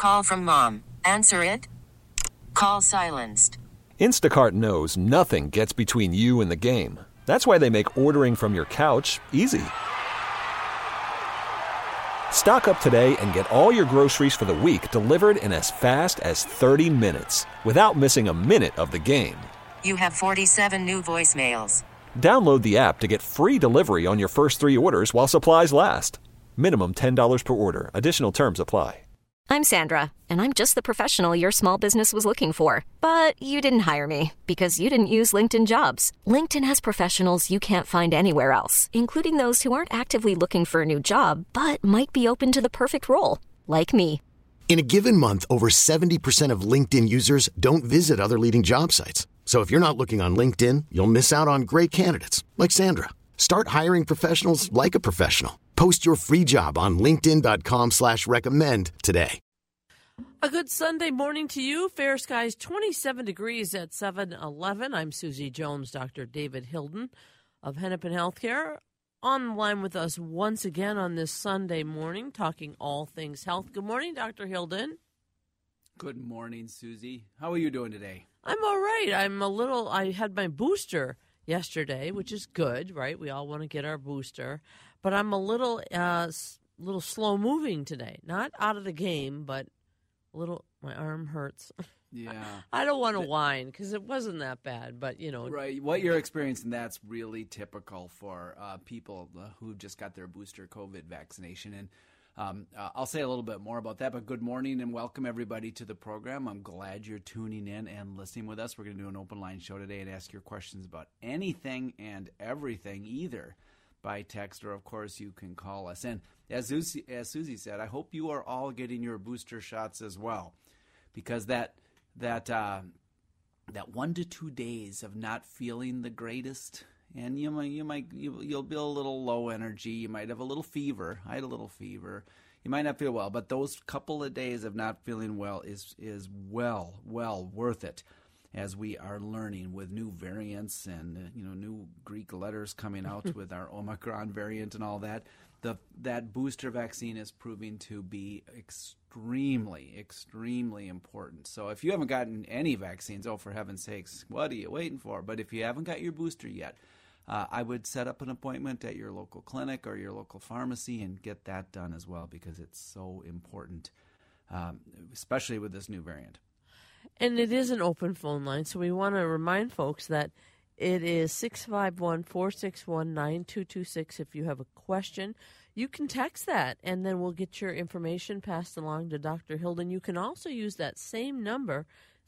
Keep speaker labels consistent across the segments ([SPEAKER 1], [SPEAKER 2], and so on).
[SPEAKER 1] Call from mom. Answer it. Call silenced.
[SPEAKER 2] Instacart knows nothing gets between you and the game. That's why they make ordering from your couch easy. Stock up today and get all your groceries for the week delivered in as fast as 30 minutes without missing a minute of the game.
[SPEAKER 1] You have 47 new voicemails.
[SPEAKER 2] Download the app to get free delivery on your first 3 orders while supplies last. Minimum $10 per order. Additional terms apply.
[SPEAKER 3] I'm Sandra, and I'm just the professional your small business was looking for. But you didn't hire me because you didn't use LinkedIn Jobs. LinkedIn has professionals you can't find anywhere else, including those who aren't actively looking for a new job, but might be open to the perfect role, like me.
[SPEAKER 4] In a given month, over 70% of LinkedIn users don't visit other leading job sites. So if you're not looking on LinkedIn, you'll miss out on great candidates like Sandra. Start hiring professionals like a professional. Post your free job on linkedin.com/recommend today.
[SPEAKER 5] A good Sunday morning to you. Fair skies, 27 degrees at 7:11. I'm Susie Jones, Dr. David Hilden of Hennepin Healthcare. On the line with us once again on this Sunday morning, talking all things health. Good morning, Dr. Hilden.
[SPEAKER 6] Good morning, Susie. How are you doing today?
[SPEAKER 5] I'm all right. I had my booster yesterday, which is good, right? We all want to get our booster. But I'm a little slow moving today. Not out of the game, but a little, my arm hurts.
[SPEAKER 6] Yeah.
[SPEAKER 5] I don't want to whine because it wasn't that bad, but,
[SPEAKER 6] Right. What you're experiencing, that's really typical for people who just got their booster COVID vaccination. And I'll say a little bit more about that, but good morning and welcome everybody to the program. I'm glad you're tuning in and listening with us. We're going to do an open line show today and ask your questions about anything and everything, either by text or, of course, you can call us. And as Susie said, I hope you are all getting your booster shots as well, because that 1 to 2 days of not feeling the greatest, and you'll be a little low energy. You might have a little fever. I had a little fever. You might not feel well, but those couple of days of not feeling well is well worth it, as we are learning with new variants and new Greek letters coming out with our Omicron variant and all that. That booster vaccine is proving to be extremely, extremely important. So if you haven't gotten any vaccines, oh, for heaven's sakes, what are you waiting for? But if you haven't got your booster yet, I would set up an appointment at your local clinic or your local pharmacy and get that done as well, because it's so important, especially with this new variant.
[SPEAKER 5] And it is an open phone line, so we want to remind folks that it is 651-461-9226. If you have a question, you can text that, and then we'll get your information passed along to Dr. Hilden. You can also use that same number,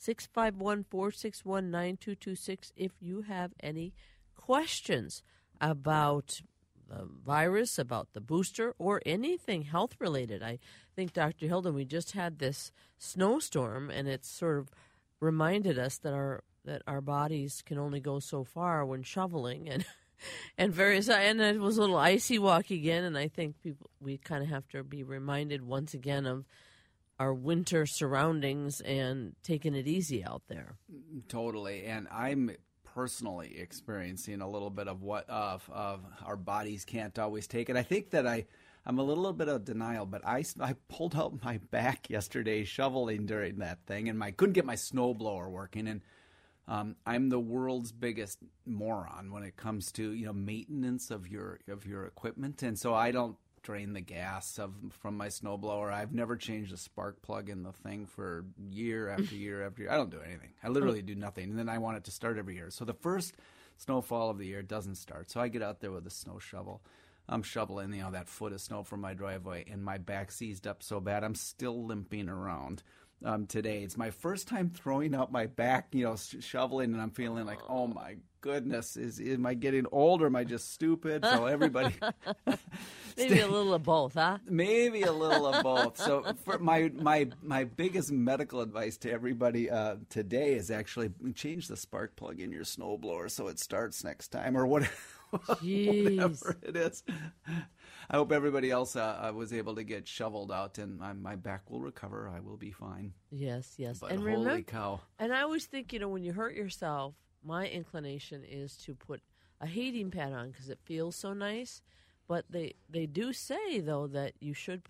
[SPEAKER 5] 651-461-9226, if you have any questions about the virus, about the booster, or anything health-related. I think, Dr. Hilden, we just had this snowstorm, and it's sort of reminded us that our bodies can only go so far when shoveling and various. And it was a little icy walking in, and I think we kind of have to be reminded once again of our winter surroundings and taking it easy out there.
[SPEAKER 6] Totally, and I'm personally experiencing a little bit of our bodies can't always take it. I think that I'm a little bit of denial, but I pulled out my back yesterday shoveling during that thing, and I couldn't get my snowblower working. And I'm the world's biggest moron when it comes to maintenance of your equipment, and so I don't drain the gas from my snowblower. I've never changed a spark plug in the thing for year after year after year. I don't do anything. I literally do nothing, and then I want it to start every year. So the first snowfall of the year doesn't start. So I get out there with a snow shovel. I'm shoveling, that foot of snow from my driveway, and my back seized up so bad I'm still limping around today. It's my first time throwing out my back, shoveling, and I'm feeling like, oh my goodness, am I getting old or am I just stupid? So everybody,
[SPEAKER 5] maybe a little of both, huh?
[SPEAKER 6] Maybe a little of both. So for my biggest medical advice to everybody today is actually change the spark plug in your snowblower so it starts next time, or whatever. Whatever it is. I hope everybody else was able to get shoveled out, and my back will recover. I will be fine.
[SPEAKER 5] Yes.
[SPEAKER 6] But
[SPEAKER 5] and
[SPEAKER 6] holy
[SPEAKER 5] remember,
[SPEAKER 6] cow.
[SPEAKER 5] And I always think, when you hurt yourself, my inclination is to put a heating pad on because it feels so nice. But they do say, though, that you should put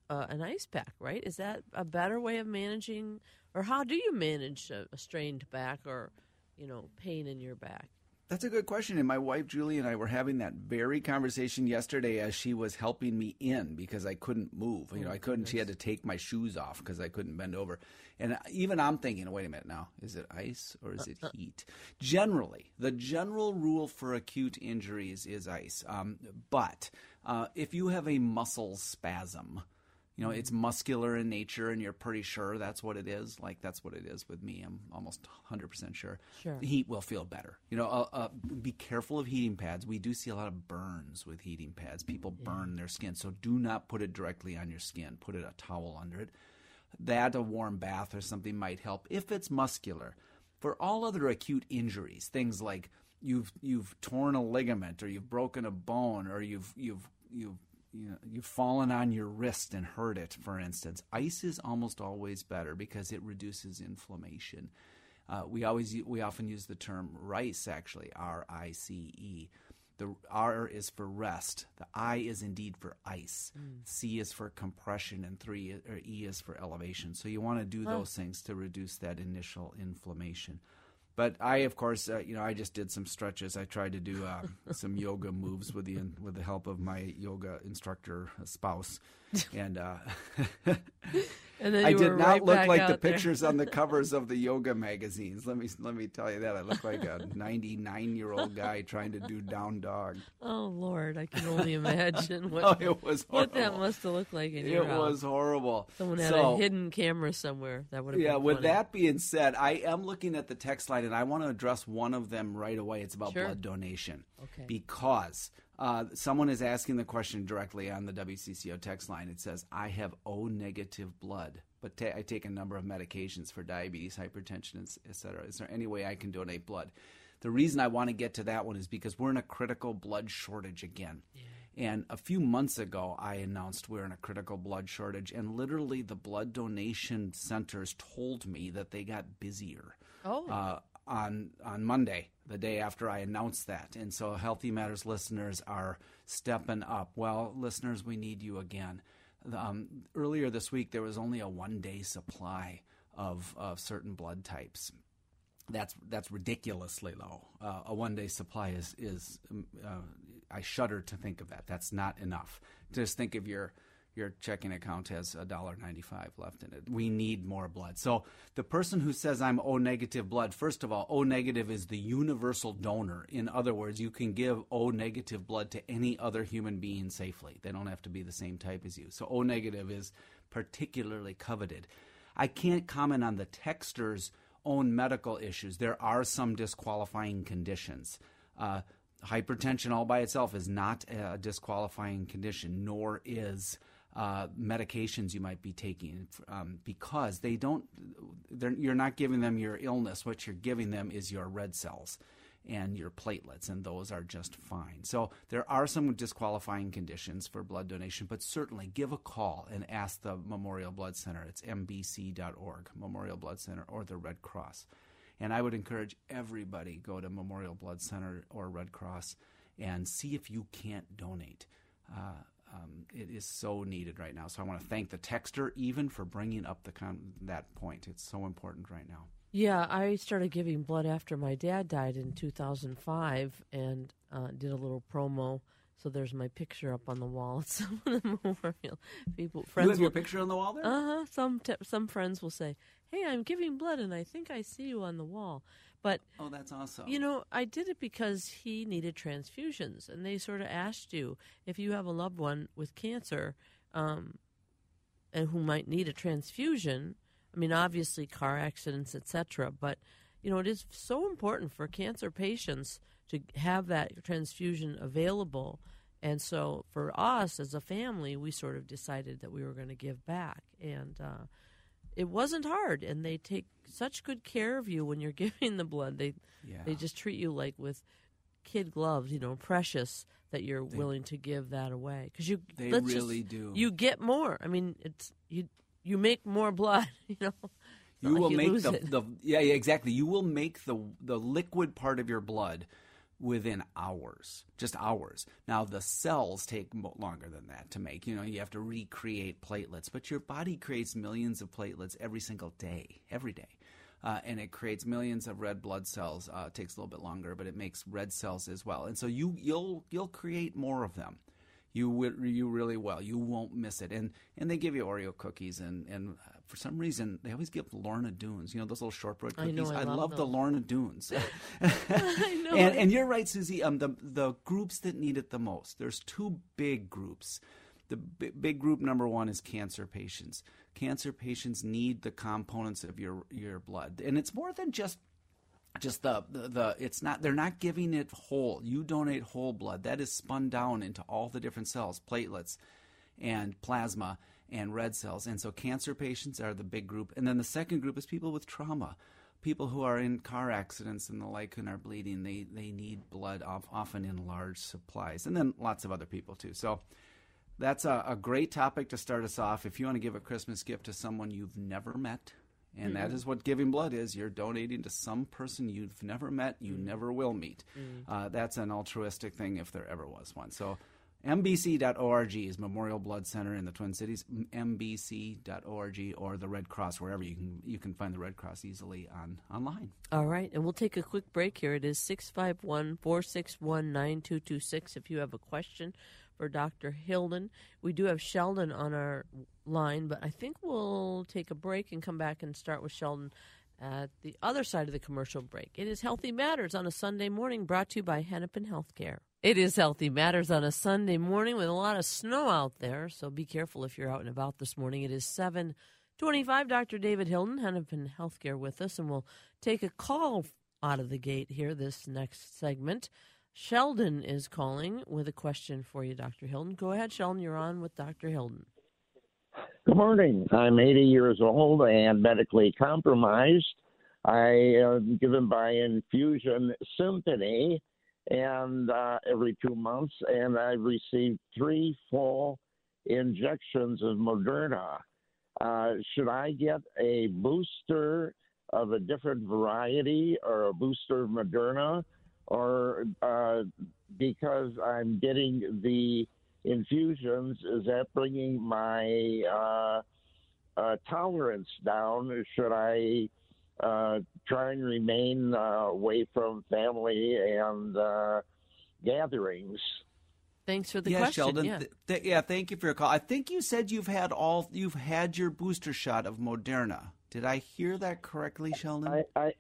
[SPEAKER 5] an ice pack, right? Is that a better way of managing, or how do you manage a strained back or, pain in your back?
[SPEAKER 6] That's a good question. And my wife, Julie, and I were having that very conversation yesterday as she was helping me in because I couldn't move. I couldn't. She had to take my shoes off because I couldn't bend over. And even I'm thinking, wait a minute now, is it ice or is it heat? Generally, the general rule for acute injuries is ice. But if you have a muscle spasm, it's muscular in nature, and you're pretty sure that's what it is. Like, that's what it is with me. I'm almost 100% sure.
[SPEAKER 5] Sure.
[SPEAKER 6] The heat will feel better. Be careful of heating pads. We do see a lot of burns with heating pads. People burn their skin, so do not put it directly on your skin. Put a towel under it. A warm bath or something might help if it's muscular. For all other acute injuries, things like you've torn a ligament, or you've broken a bone, or you've fallen on your wrist and hurt it, for instance, ice is almost always better because it reduces inflammation. We often use the term RICE, actually, R-I-C-E. The R is for rest. The I is indeed for ice. C is for compression, and E is for elevation. So you want to do those things to reduce that initial inflammation. But I, of course, I just did some stretches. I tried to do some yoga moves with the help of my yoga instructor spouse, and
[SPEAKER 5] and then
[SPEAKER 6] I did not look like the
[SPEAKER 5] there.
[SPEAKER 6] pictures on the covers of the yoga magazines. Let me tell you that. I look like a 99-year-old guy trying to do down dog.
[SPEAKER 5] Oh Lord, I can only imagine what
[SPEAKER 6] it was horrible.
[SPEAKER 5] what that must have looked like in your house.
[SPEAKER 6] It was horrible.
[SPEAKER 5] Someone had a hidden camera somewhere. That would have been funny.
[SPEAKER 6] With that being said, I am looking at the text line, and I want to address one of them right away. It's about blood donation.
[SPEAKER 5] Okay.
[SPEAKER 6] Because someone is asking the question directly on the WCCO text line. It says, I have O-negative blood, but I take a number of medications for diabetes, hypertension, et cetera. Is there any way I can donate blood? The reason I want to get to that one is because we're in a critical blood shortage again. Yeah. And a few months ago, I announced we're in a critical blood shortage, and literally the blood donation centers told me that they got busier. On Monday, the day after I announced that. And so Healthy Matters listeners are stepping up. Well, listeners, we need you again. Earlier this week, there was only a one-day supply of certain blood types. That's ridiculously low. A one-day supply is I shudder to think of that. That's not enough. Just think of your checking account has $1.95 left in it. We need more blood. So the person who says I'm O-negative blood, first of all, O-negative is the universal donor. In other words, you can give O-negative blood to any other human being safely. They don't have to be the same type as you. So O-negative is particularly coveted. I can't comment on the texter's own medical issues. There are some disqualifying conditions. Hypertension all by itself is not a disqualifying condition, nor is medications you might be taking because you're not giving them your illness. What you're giving them is your red cells and your platelets, and those are just fine. So there are some disqualifying conditions for blood donation, but certainly give a call and ask the Memorial Blood Center. It's mbc.org, Memorial Blood Center, or the Red Cross. And I would encourage everybody go to Memorial Blood Center or Red Cross and see if you can't donate. It is so needed right now. So I want to thank the texter even for bringing up that point. It's so important right now.
[SPEAKER 5] Yeah, I started giving blood after my dad died in 2005 and did a little promo. So there's my picture up on the wall at some of the memorial people.
[SPEAKER 6] You have your picture on the wall there?
[SPEAKER 5] Some friends will say, "Hey, I'm giving blood, and I think I see you on the wall." But
[SPEAKER 6] that's awesome.
[SPEAKER 5] I did it because he needed transfusions, and they sort of asked you if you have a loved one with cancer, and who might need a transfusion. I mean, obviously, car accidents, etc. But it is so important for cancer patients to have that transfusion available. And so for us as a family, we sort of decided that we were going to give back. And it wasn't hard. And they take such good care of you when you're giving the blood. They just treat you like with kid gloves, precious, that you're willing to give that away. Because
[SPEAKER 6] they really do.
[SPEAKER 5] You get more. I mean, it's you make more blood,
[SPEAKER 6] You will make exactly. You will make the liquid part of your blood within hours, just hours. Now, the cells take longer than that to make. You have to recreate platelets, but your body creates millions of platelets every single day, every day. And it creates millions of red blood cells. It takes a little bit longer, but it makes red cells as well. And so you'll create more of them. You really will. You won't miss it. And they give you Oreo cookies, and for some reason they always give Lorna Doones. Those little shortbread cookies.
[SPEAKER 5] I
[SPEAKER 6] love the Lorna Doones.
[SPEAKER 5] I know.
[SPEAKER 6] And you're right, Susie. The groups that need it the most. There's two big groups. The big group number one is cancer patients. Cancer patients need the components of your blood, and it's more than just the it's not, they're not giving it whole. You donate whole blood. That is spun down into all the different cells, platelets and plasma and red cells. And so cancer patients are the big group. And then the second group is people with trauma, people who are in car accidents and the like and are bleeding. They need blood often in large supplies. And then lots of other people too. So that's a great topic to start us off. If you want to give a Christmas gift to someone you've never met, and that is what giving blood is. You're donating to some person you've never met, you never will meet. That's an altruistic thing if there ever was one. So mbc.org is Memorial Blood Center in the Twin Cities, mbc.org, or the Red Cross, wherever you can find the Red Cross easily online.
[SPEAKER 5] All right, and we'll take a quick break here. It is 651-461-9226 if you have a question for Dr. Hilden. We do have Sheldon on our line, but I think we'll take a break and come back and start with Sheldon at the other side of the commercial break. It is Healthy Matters on a Sunday morning, brought to you by Hennepin Healthcare. It is Healthy Matters on a Sunday morning with a lot of snow out there, so be careful if you're out and about this morning. It is 7:25. Dr. David Hilden, Hennepin Healthcare, with us, and we'll take a call out of the gate here this next segment. Sheldon is calling with a question for you, Dr. Hilden. Go ahead, Sheldon. You're on with Dr. Hilden.
[SPEAKER 7] Good morning. I'm 80 years old and medically compromised. I am given by infusion Symphony and every 2 months, and I've received 3 full injections of Moderna. Should I get a booster of a different variety or a booster of Moderna? Or because I'm getting the infusions, is that bringing my tolerance down? Should I try and remain away from family and gatherings?
[SPEAKER 5] Thanks for the question.
[SPEAKER 6] Sheldon. Thank you for your call. I think you said you've had your booster shot of Moderna. Did I hear that correctly, Sheldon?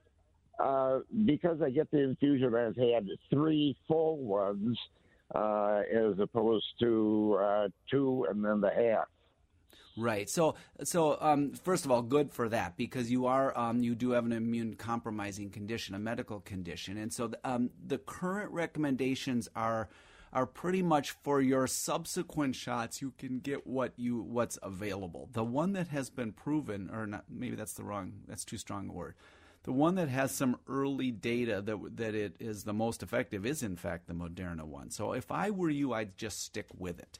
[SPEAKER 7] Because I get the infusion, I've had 3 full ones as opposed to 2 and then the half.
[SPEAKER 6] Right. So first of all, good for that, because you do have an immune compromising condition, a medical condition, and so the current recommendations are pretty much for your subsequent shots. You can get what's available. The one that has been proven, or not, maybe that's too strong a word. The one that has some early data that it is the most effective is, in fact, the Moderna one. So if I were you, I'd just stick with it.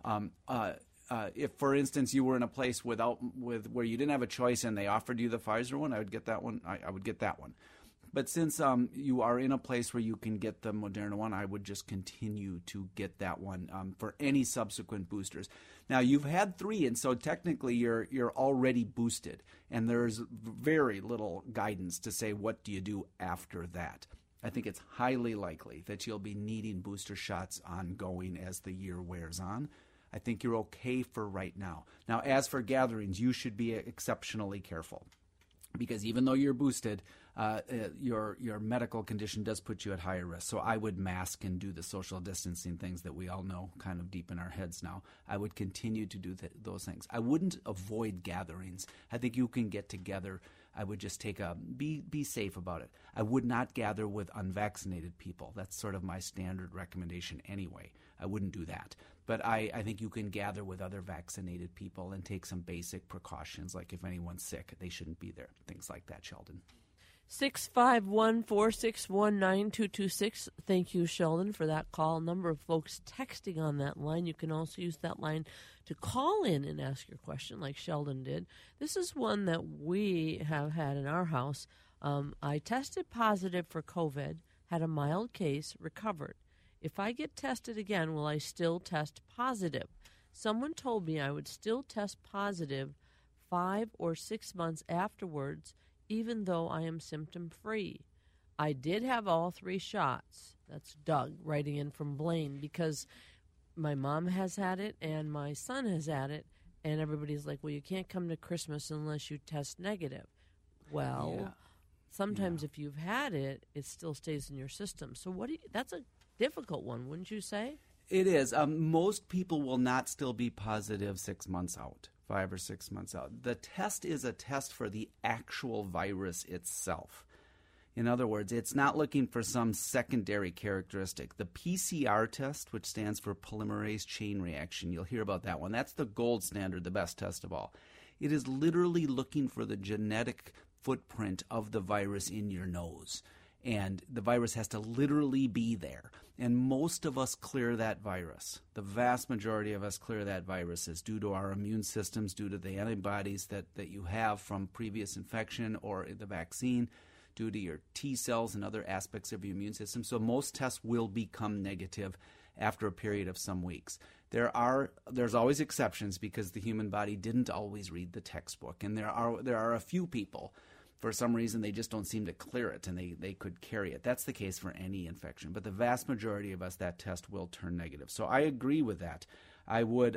[SPEAKER 6] If, for instance, you were in a place where you didn't have a choice and they offered you the Pfizer one, I would get that one. I would get that one. But since you are in a place where you can get the Moderna one, I would just continue to get that one for any subsequent boosters. Now, you've had 3, and so technically you're already boosted, and there's very little guidance to say what do you do after that. I think it's highly likely that you'll be needing booster shots ongoing as the year wears on. I think you're okay for right now. Now, as for gatherings, you should be exceptionally careful, because even though you're boosted, your medical condition does put you at higher risk. So I would mask and do the social distancing things that we all know kind of deep in our heads now. I would continue to do those things. I wouldn't avoid gatherings. I think you can get together. I would just be safe about it. I would not gather with unvaccinated people. That's sort of my standard recommendation anyway. I wouldn't do that. But I think you can gather with other vaccinated people and take some basic precautions, like if anyone's sick, they shouldn't be there. Things like that, Sheldon.
[SPEAKER 5] 651-461-9226. Thank you, Sheldon, for that call. A number of folks texting on that line. You can also use that line to call in and ask your question like Sheldon did. This is one that we have had in our house. I tested positive for COVID, had a mild case, recovered. If I get tested again, will I still test positive? Someone told me I would still test positive 5 or 6 months afterwards, even though I am symptom-free. I did have all 3 shots. That's Doug writing in from Blaine, because my mom has had it and my son has had it, and everybody's like, well, you can't come to Christmas unless you test negative. Well, sometimes if you've had it, it still stays in your system. So that's a difficult one, wouldn't you say?
[SPEAKER 6] It is. Most people will not still be positive 6 months out, 5 or 6 months out. The test is a test for the actual virus itself. In other words, it's not looking for some secondary characteristic. The PCR test, which stands for polymerase chain reaction, you'll hear about that one. That's the gold standard, the best test of all. It is literally looking for the genetic footprint of the virus in your nose. And the virus has to literally be there. And most of us clear that virus. The vast majority of us clear that virus is due to our immune systems, due to the antibodies that you have from previous infection or the vaccine, due to your T cells and other aspects of your immune system. So most tests will become negative after a period of some weeks. There's always exceptions, because the human body didn't always read the textbook. And there are a few people, for some reason, they just don't seem to clear it, and they could carry it. That's the case for any infection. But the vast majority of us, that test will turn negative. So I agree with that. I would,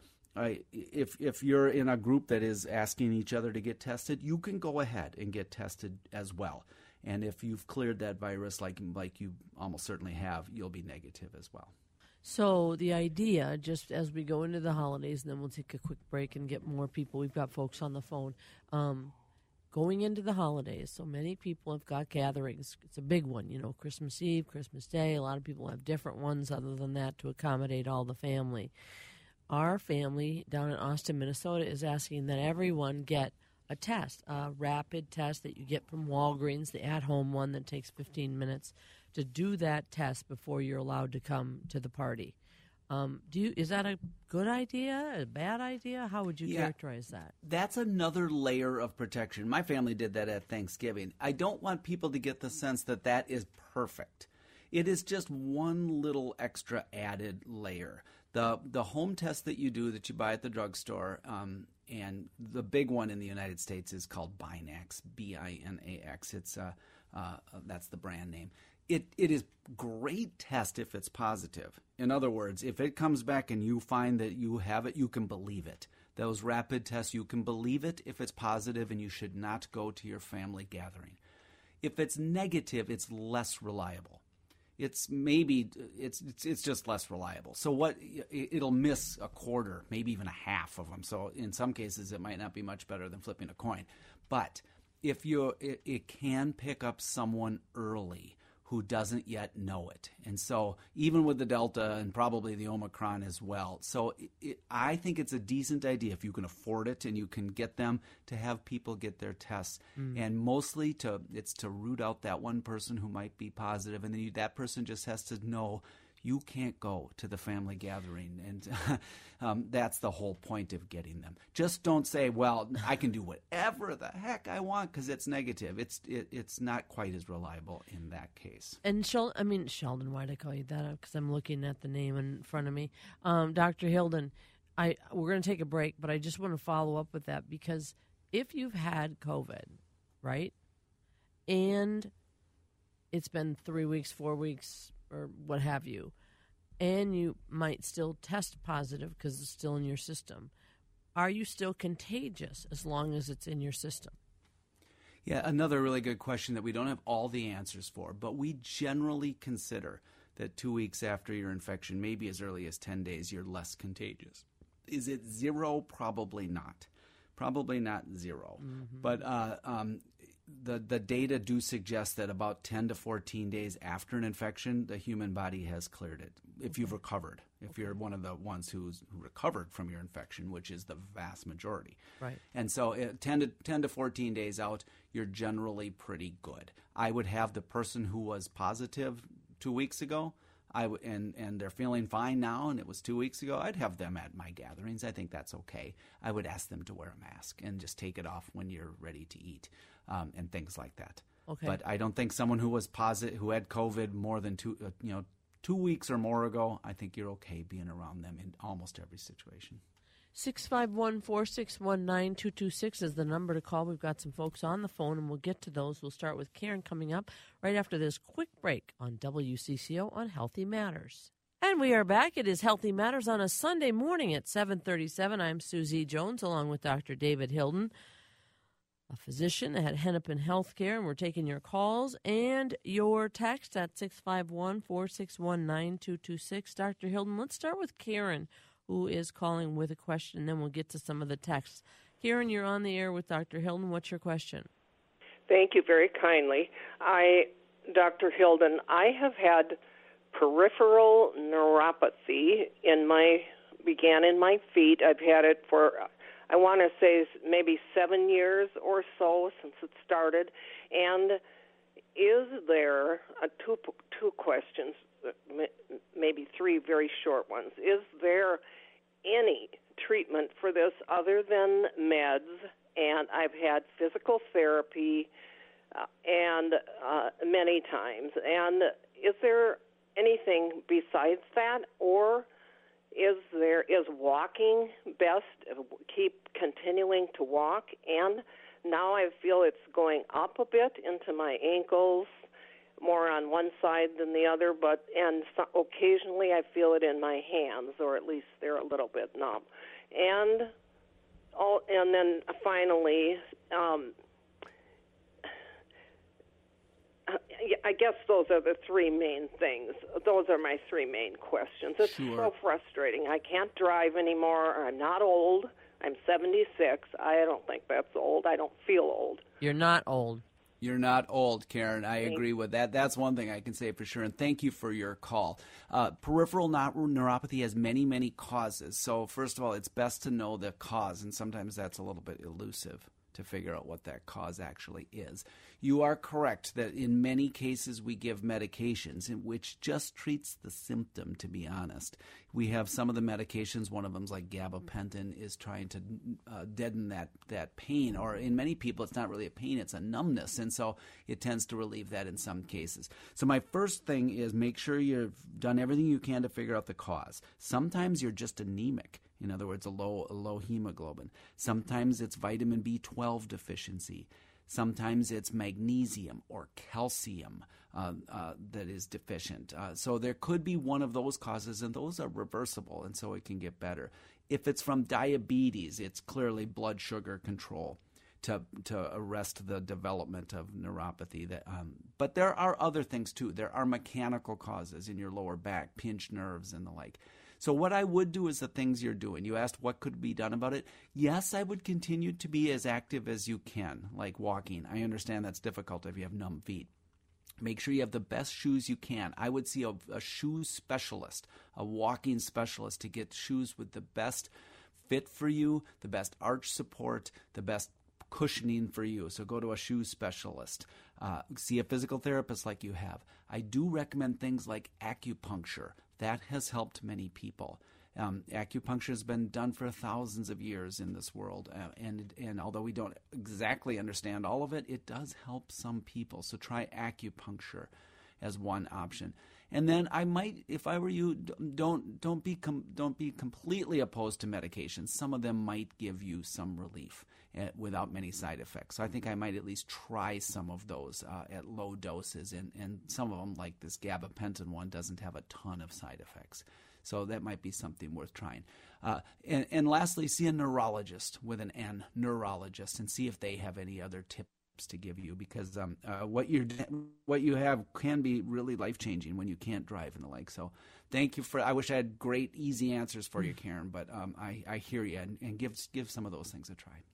[SPEAKER 6] if you're in a group that is asking each other to get tested, you can go ahead and get tested as well. And if you've cleared that virus like you almost certainly have, you'll be negative as well.
[SPEAKER 5] So the idea, just as we go into the holidays, and then we'll take a quick break and get more people. We've got folks on the phone. Going into the holidays, so many people have got gatherings. It's a big one, Christmas Eve, Christmas Day. A lot of people have different ones other than that to accommodate all the family. Our family down in Austin, Minnesota, is asking that everyone get a test, a rapid test that you get from Walgreens, the at-home one that takes 15 minutes, to do that test before you're allowed to come to the party. Is that a good idea, a bad idea? How would you characterize that?
[SPEAKER 6] That's another layer of protection. My family did that at Thanksgiving. I don't want people to get the sense that that is perfect. It is just one little extra added layer. The home test that you do, that you buy at the drugstore, and the big one in the United States is called Binax, B-I-N-A-X. It's that's the brand name. It is great test if it's positive. In other words, if it comes back and you find that you have it, you can believe it. Those rapid tests, you can believe it if it's positive, and you should not go to your family gathering. If it's negative, it's less reliable. It's just less reliable. So it'll miss a quarter, maybe even a half of them. So in some cases, it might not be much better than flipping a coin. But if it can pick up someone early who doesn't yet know it. And so even with the Delta and probably the Omicron as well. So I think it's a decent idea, if you can afford it and you can get them, to have people get their tests. And mostly it's to root out that one person who might be positive, and then that person just has to know you can't go to the family gathering. And that's the whole point of getting them. Just don't say, well, I can do whatever the heck I want because it's negative. It's not quite as reliable in that case.
[SPEAKER 5] And Sheldon, why did I call you that? Because I'm looking at the name in front of me. Dr. Hilden, we're going to take a break, but I just want to follow up with that, because if you've had COVID, right, and it's been 3 weeks, 4 weeks, or what have you, and you might still test positive because it's still in your system, are you still contagious as long as it's in your system?
[SPEAKER 6] Yeah, another really good question that we don't have all the answers for, but we generally consider that 2 weeks after your infection, maybe as early as 10 days, you're less contagious. Is it zero? Probably not. Probably not zero. Mm-hmm. But the data do suggest that about 10 to 14 days after an infection, the human body has cleared it, if you've recovered, if you're one of the ones who recovered from your infection, which is the vast majority.
[SPEAKER 5] Right.
[SPEAKER 6] And so 10 to 14 days out, you're generally pretty good. I would have the person who was positive 2 weeks ago, and they're feeling fine now, and it was 2 weeks ago, I'd have them at my gatherings. I think that's okay. I would ask them to wear a mask and just take it off when you're ready to eat, and things like that.
[SPEAKER 5] Okay.
[SPEAKER 6] But I don't think someone who was positive, who had COVID more than 2 weeks or more ago, I think you're okay being around them in almost every situation.
[SPEAKER 5] 651-461-9226 is the number to call. We've got some folks on the phone, and we'll get to those. We'll start with Karen coming up right after this quick break on WCCO on Healthy Matters. And we are back. It is Healthy Matters on a Sunday morning at 7:37. I'm Susie Jones, along with Dr. David Hilden, a physician at Hennepin Healthcare, and we're taking your calls and your text at 651-461-9226. Dr. Hilden, let's start with Karen, who is calling with a question, and then we'll get to some of the texts. Karen, you're on the air with Dr. Hilden. What's your question?
[SPEAKER 8] Thank you very kindly. Dr. Hilden, I have had peripheral neuropathy began in my feet. I've had it for, I want to say, maybe 7 years or so since it started. And is there, two questions, maybe three very short ones. Is there any treatment for this other than meds? And I've had physical therapy and many times. And is there anything besides that, or is walking best? Keep continuing to walk, and now I feel it's going up a bit into my ankles, more on one side than the other, occasionally I feel it in my hands, or at least they're a little bit numb. And then finally, I guess those are the three main things. Those are my three main questions. It's so frustrating. I can't drive anymore. I'm not old. I'm 76. I don't think that's old. I don't feel old.
[SPEAKER 5] You're not old.
[SPEAKER 6] You're not old, Karen. I agree with that. That's one thing I can say for sure, and thank you for your call. Peripheral neuropathy has many, many causes. So first of all, it's best to know the cause, and sometimes that's a little bit elusive to figure out what that cause actually is. You are correct that in many cases we give medications which just treats the symptom, to be honest. We have some of the medications, one of them is like gabapentin, is trying to deaden that pain, or in many people it's not really a pain, it's a numbness, and so it tends to relieve that in some cases. So my first thing is make sure you've done everything you can to figure out the cause. Sometimes you're just anemic. In other words, a low hemoglobin. Sometimes it's vitamin B12 deficiency. Sometimes it's magnesium or calcium that is deficient. So there could be one of those causes, and those are reversible, and so it can get better. If it's from diabetes, it's clearly blood sugar control to arrest the development of neuropathy. But there are other things too. There are mechanical causes in your lower back, pinched nerves and the like. So what I would do is the things you're doing. You asked what could be done about it. Yes, I would continue to be as active as you can, like walking. I understand that's difficult if you have numb feet. Make sure you have the best shoes you can. I would see a shoe specialist, a walking specialist, to get shoes with the best fit for you, the best arch support, the best cushioning for you. So go to a shoe specialist. See a physical therapist like you have. I do recommend things like acupuncture. That has helped many people. Acupuncture has been done for thousands of years in this world, and although we don't exactly understand all of it, it does help some people. So try acupuncture as one option. And then I might, if I were you, don't be completely opposed to medications. Some of them might give you some relief without many side effects. So I think I might at least try some of those at low doses, and some of them, like this gabapentin one, doesn't have a ton of side effects. So that might be something worth trying. And lastly, see a neurologist with an N, neurologist, and see if they have any other tips to give you, because what you have can be really life-changing when you can't drive and the like. So thank you I wish I had great, easy answers for you, Karen, but I hear you, and give some of those things a try.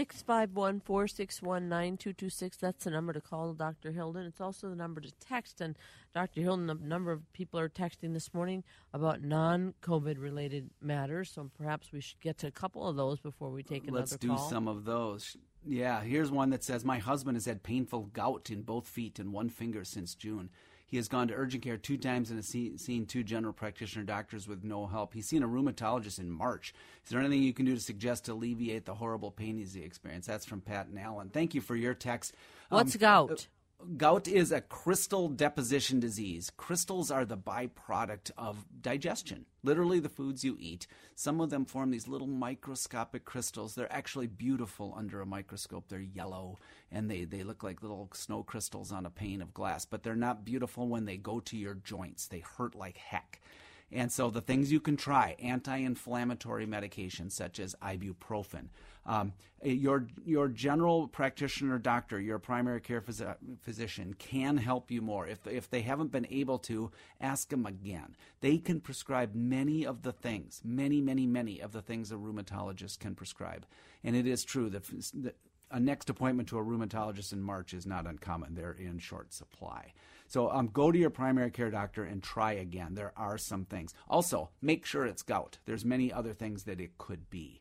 [SPEAKER 5] 651-461-9226. That's the number to call Dr. Hilden. It's also the number to text. And Dr. Hilden, a number of people are texting this morning about non-COVID related matters, so perhaps we should get to a couple of those before we take another call.
[SPEAKER 6] Let's do some of those. Yeah, here's one that says, my husband has had painful gout in both feet and one finger since June. He has gone to urgent care 2 times and has seen 2 general practitioner doctors with no help. He's seen a rheumatologist in March. Is there anything you can do to suggest to alleviate the horrible pain he's experienced? That's from Pat and Allen. Thank you for your text.
[SPEAKER 5] What's gout?
[SPEAKER 6] Gout is a crystal deposition disease. Crystals are the byproduct of digestion, literally the foods you eat. Some of them form these little microscopic crystals. They're actually beautiful under a microscope. They're yellow, and they look like little snow crystals on a pane of glass, but they're not beautiful when they go to your joints. They hurt like heck. And so the things you can try, anti-inflammatory medications such as ibuprofen. Your general practitioner doctor, your primary care physician can help you more. If they haven't been able to, ask them again. They can prescribe many of the things, many of the things a rheumatologist can prescribe. And it is true that a next appointment to a rheumatologist in March is not uncommon. They're in short supply. So go to your primary care doctor and try again. There are some things. Also, make sure it's gout. There's many other things that it could be.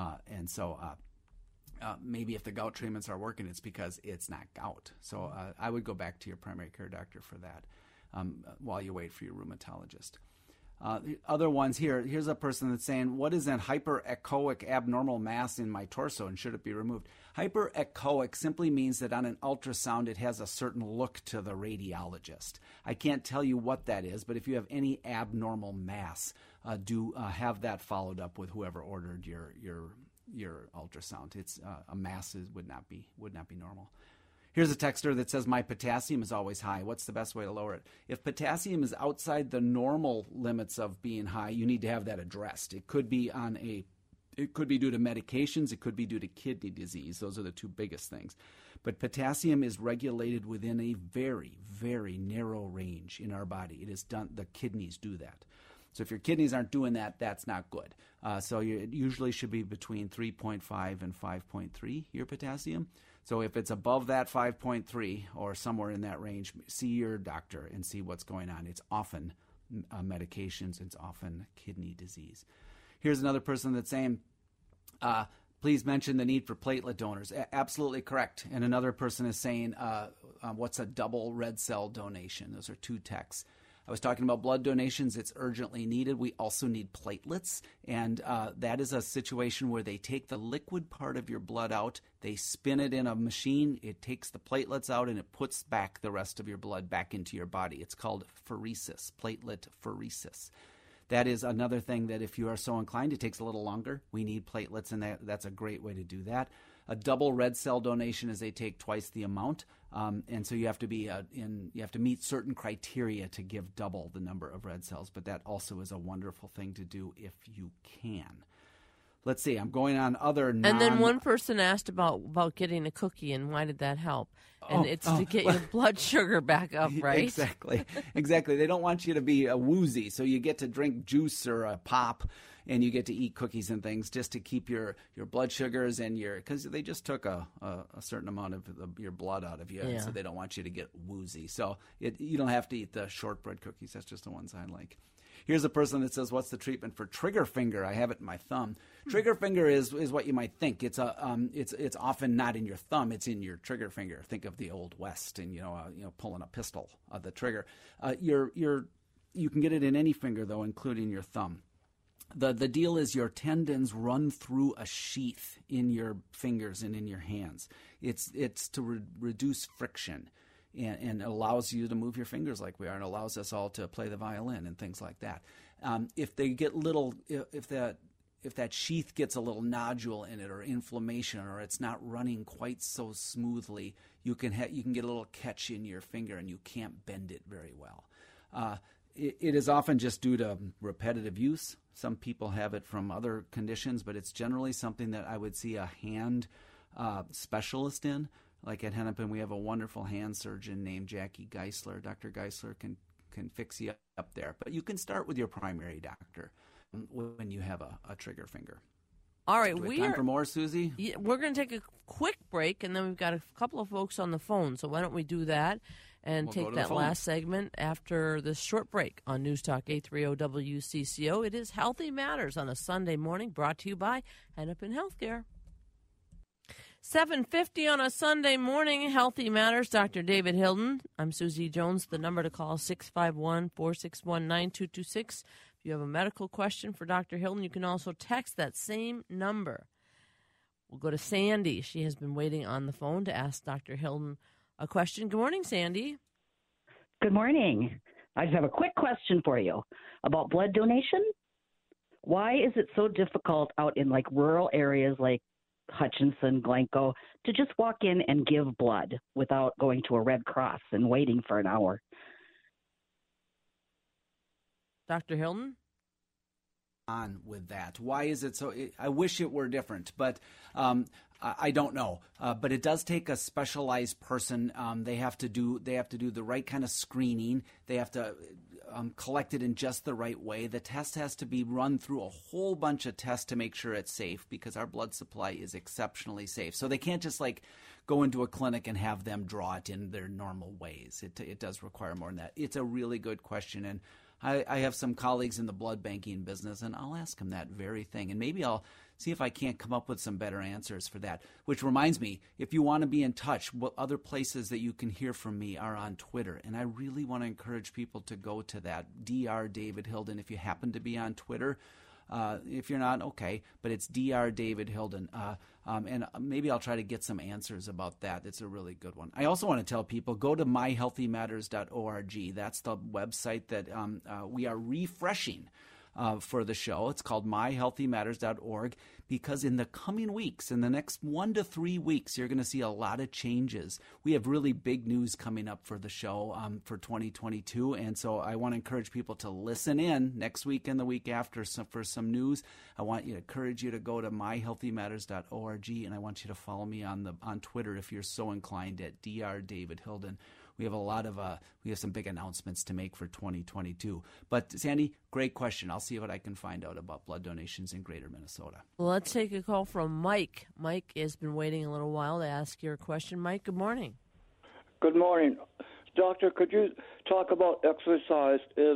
[SPEAKER 6] Maybe if the gout treatments are working, it's because it's not gout. So I would go back to your primary care doctor for that while you wait for your rheumatologist. The other ones here's a person that's saying, what is an hyperechoic abnormal mass in my torso and should it be removed? Hyperechoic simply means that on an ultrasound it has a certain look to the radiologist. I can't tell you what that is, but if you have any abnormal mass, do have that followed up with whoever ordered your ultrasound. It's a mass would not be normal. Here's a texter that says, my potassium is always high. What's the best way to lower it? If potassium is outside the normal limits of being high, you need to have that addressed. It could be due to medications. It could be due to kidney disease. Those are the two biggest things. But potassium is regulated within a very, very narrow range in our body. It is done. The kidneys do that. So if your kidneys aren't doing that, that's not good. So it usually should be between 3.5 and 5.3, your potassium. So if it's above that 5.3 or somewhere in that range, see your doctor and see what's going on. It's often medications. It's often kidney disease. Here's another person that's saying, please mention the need for platelet donors. Absolutely correct. And another person is saying, what's a double red cell donation? Those are two texts. I was talking about blood donations. It's urgently needed. We also need platelets, and that is a situation where they take the liquid part of your blood out, they spin it in a machine, it takes the platelets out, and it puts back the rest of your blood back into your body. It's called pheresis, platelet pheresis. That is another thing that if you are so inclined, it takes a little longer. We need platelets, and that's a great way to do that. A double red cell donation is they take twice the amount, and so you have to meet certain criteria to give double the number of red cells. But that also is a wonderful thing to do if you can. Let's see. I'm going on other. And
[SPEAKER 5] then one person asked about getting a cookie, and why did that help? And it's to get your blood sugar back up, right?
[SPEAKER 6] Exactly. They don't want you to be woozy, so you get to drink juice or a pop, and you get to eat cookies and things just to keep your blood sugars and because they just took a certain amount of your blood out of you, and so they don't want you to get woozy. So you don't have to eat the shortbread cookies. That's just the ones I like. Here's a person that says, what's the treatment for trigger finger? I have it in my thumb. Trigger finger is what you might think. It's often not in your thumb. It's in your trigger finger. Think of the Old West and, pulling a pistol of the trigger. You can get it in any finger, though, including your thumb. The deal is your tendons run through a sheath in your fingers and in your hands. It's to reduce friction. And it allows you to move your fingers like we are, and allows us all to play the violin and things like that. If they get if that sheath gets a little nodule in it or inflammation, or it's not running quite so smoothly, you can get a little catch in your finger, and you can't bend it very well. It is often just due to repetitive use. Some people have it from other conditions, but it's generally something that I would see a hand specialist in. Like at Hennepin, we have a wonderful hand surgeon named Jackie Geisler. Dr. Geisler can fix you up there. But you can start with your primary doctor when you have a trigger finger.
[SPEAKER 5] All right.
[SPEAKER 6] Do we have time for more, Susie?
[SPEAKER 5] Yeah, we're going to take a quick break, and then we've got a couple of folks on the phone. So why don't we do that and take that last segment after this short break on News Talk 830 WCCO. It is Healthy Matters on a Sunday morning, brought to you by Hennepin Healthcare. 7:50 on a Sunday morning, Healthy Matters, Dr. David Hilden. I'm Susie Jones. The number to call is 651-461-9226. If you have a medical question for Dr. Hilden, you can also text that same number. We'll go to Sandy. She has been waiting on the phone to ask Dr. Hilden a question. Good morning, Sandy.
[SPEAKER 9] Good morning. I just have a quick question for you about blood donation. Why is it so difficult out in like rural areas like Hutchinson, Glencoe, to just walk in and give blood without going to a Red Cross and waiting for an hour?
[SPEAKER 5] Dr. Hilden?
[SPEAKER 6] On with that. Why is it so? I wish it were different, but I don't know. But it does take a specialized person. They have to do the right kind of screening. They have to collect it in just the right way. The test has to be run through a whole bunch of tests to make sure it's safe, because our blood supply is exceptionally safe. So they can't just like go into a clinic and have them draw it in their normal ways. It does require more than that. It's a really good question, and I have some colleagues in the blood banking business, and I'll ask them that very thing. And maybe I'll see if I can't come up with some better answers for that. Which reminds me, if you want to be in touch, what other places that you can hear from me are on Twitter. And I really want to encourage people to go to that, Dr. David Hilden, if you happen to be on Twitter. If you're not, okay, but it's Dr. David Hilden. And maybe I'll try to get some answers about that. It's a really good one. I also want to tell people, go to myhealthymatters.org. That's the website that we are refreshing for the show. It's called myhealthymatters.org, because in the coming weeks, in the next 1 to 3 weeks, you're going to see a lot of changes. We have really big news coming up for the show for 2022, and so I want to encourage people to listen in next week and the week after for some news. I want you to encourage you to go to myhealthymatters.org, and I want you to follow me on Twitter if you're so inclined at Dr. David Hilden. We have we have some big announcements to make for 2022. But Sandy, great question. I'll see what I can find out about blood donations in Greater Minnesota.
[SPEAKER 5] Well, let's take a call from Mike. Mike has been waiting a little while to ask your question. Mike, good morning.
[SPEAKER 10] Good morning. Doctor, could you talk about exercise? Is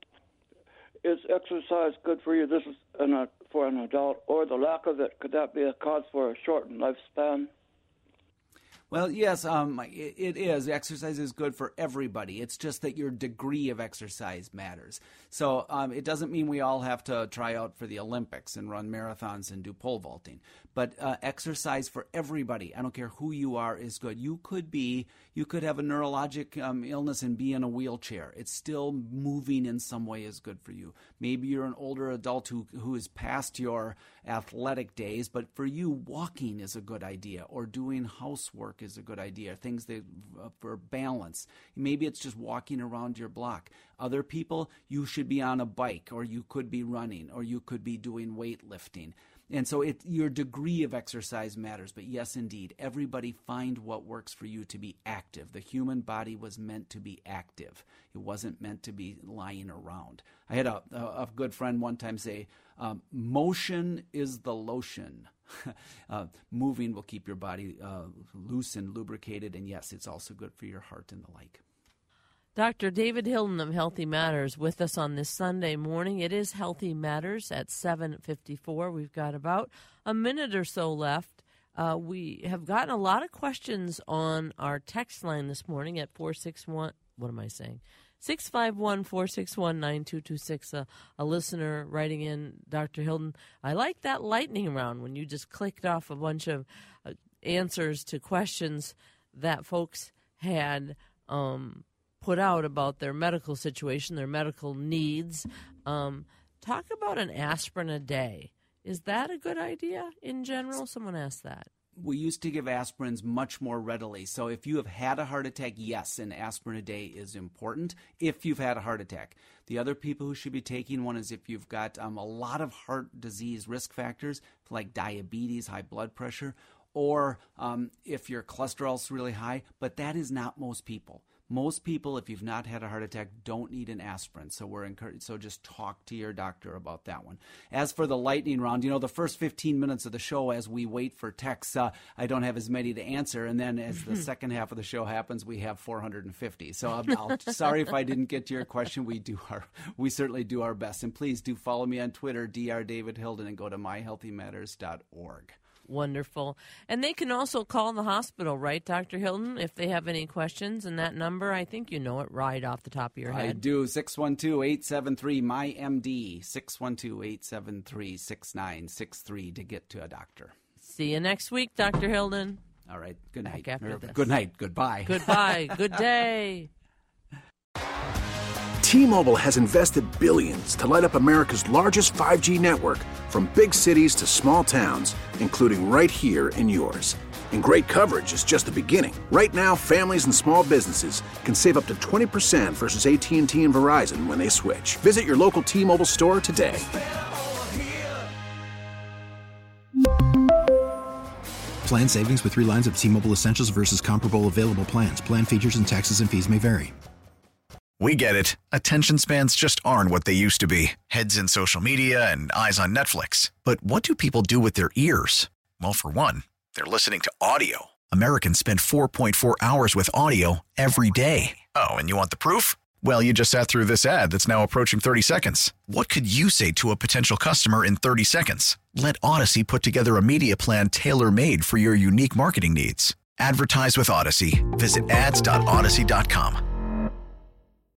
[SPEAKER 10] exercise good for you? This is for an adult, or the lack of it, could that be a cause for a shortened lifespan?
[SPEAKER 6] Well, yes, it is. Exercise is good for everybody. It's just that your degree of exercise matters. So it doesn't mean we all have to try out for the Olympics and run marathons and do pole vaulting. But exercise for everybody, I don't care who you are, is good. You could have a neurologic illness and be in a wheelchair. It's still moving in some way is good for you. Maybe you're an older adult who is past your athletic days, but for you, walking is a good idea, or doing housework is a good idea, things that for balance. Maybe it's just walking around your block. Other people, you should be on a bike, or you could be running, or you could be doing weightlifting. And so your degree of exercise matters. But yes, indeed, everybody find what works for you to be active. The human body was meant to be active. It wasn't meant to be lying around. I had a good friend one time say, motion is the lotion. Moving will keep your body loose and lubricated. And yes, it's also good for your heart and the like.
[SPEAKER 5] Dr. David Hilden of Healthy Matters with us on this Sunday morning. It is Healthy Matters at 7:54. We've got about a minute or so left. We have gotten a lot of questions on our text line this morning at 651-461-9226. A listener writing in, Dr. Hilden, I like that lightning round when you just clicked off a bunch of answers to questions that folks had put out about their medical situation, their medical needs. Talk about an aspirin a day. Is that a good idea in general? Someone asked that.
[SPEAKER 6] We used to give aspirins much more readily. So if you have had a heart attack, yes, an aspirin a day is important if you've had a heart attack. The other people who should be taking one is if you've got a lot of heart disease risk factors like diabetes, high blood pressure, or if your cholesterol's really high, but that is not most people. Most people, if you've not had a heart attack, don't need an aspirin. So we're encouraged. So just talk to your doctor about that one. As for the lightning round, the first 15 minutes of the show, as we wait for texts, I don't have as many to answer. And then as the second half of the show happens, we have 450. So I'm sorry if I didn't get to your question. We certainly do our best. And please do follow me on Twitter, Dr. David Hilden, and go to myhealthymatters.org.
[SPEAKER 5] Wonderful. And they can also call the hospital, right, Dr. Hilden, if they have any questions. And that number, I think you know it right off the top of your head.
[SPEAKER 6] I do. 612-873-MyMD, 612-873-6963 to get to a doctor.
[SPEAKER 5] See you next week, Dr. Hilden.
[SPEAKER 6] All right. Good night.
[SPEAKER 5] Back after this.
[SPEAKER 6] Good night. Goodbye.
[SPEAKER 5] Goodbye. Good day.
[SPEAKER 11] T-Mobile has invested billions to light up America's largest 5G network, from big cities to small towns, including right here in yours. And great coverage is just the beginning. Right now, families and small businesses can save up to 20% versus AT&T and Verizon when they switch. Visit your local T-Mobile store today.
[SPEAKER 12] Plan savings with 3 lines of T-Mobile Essentials versus comparable available plans. Plan features and taxes and fees may vary.
[SPEAKER 13] We get it. Attention spans just aren't what they used to be. Heads in social media and eyes on Netflix. But what do people do with their ears? Well, for one, they're listening to audio. Americans spend 4.4 hours with audio every day. Oh, and you want the proof? Well, you just sat through this ad that's now approaching 30 seconds. What could you say to a potential customer in 30 seconds? Let Odyssey put together a media plan tailor-made for your unique marketing needs. Advertise with Odyssey. Visit ads.odyssey.com.